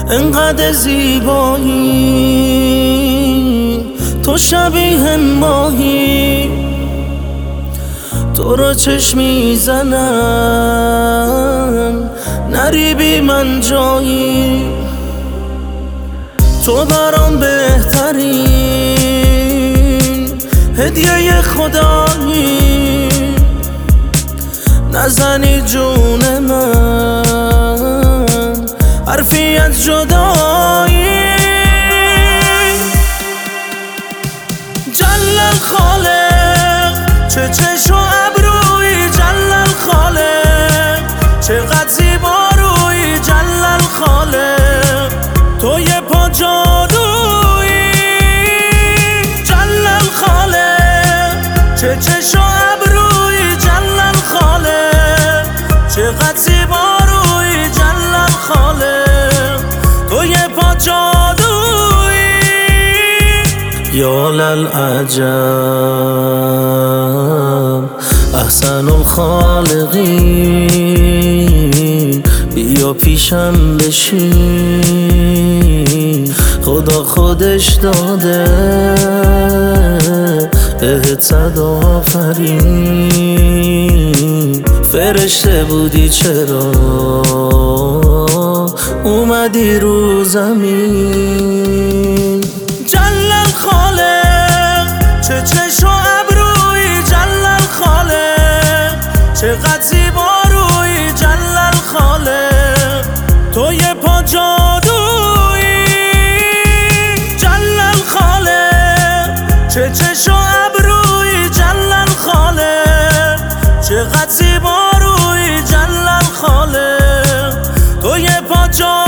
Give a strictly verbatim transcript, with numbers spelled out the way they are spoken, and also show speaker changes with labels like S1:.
S1: انقدر زیبایی، تو شبیه ماهی، تو رو چشم میزنم نری بی من جایی. تو برام بهترین هدیه خدایی، نزنی جون من حرفی از جدایی. جلل خالق چه چشم و ابروی، جلل خالق چقدر زیبا روی، جلل خالق تو یه پا جادویی. جلل خالق چه چشم و ابروی، جلل خالق چقدر زیبا روی، جلل خالق تو یه پا جادویی. یا للعجب احسن الخالقین، بیا پیشم بشین، خدا خودش داده بهت صد آفرین. فرشته بودی چرا اومدی رو زمین. جلل خالق چه چشم و ابروی، جلل خالق چقدر زیبا روی، جلل خالق تو یه پا جادویی. جلل خالق چه چشم و ابروی، جلل خالق چقدر زیبا روی، جلل خالق تو یه پا جادویی.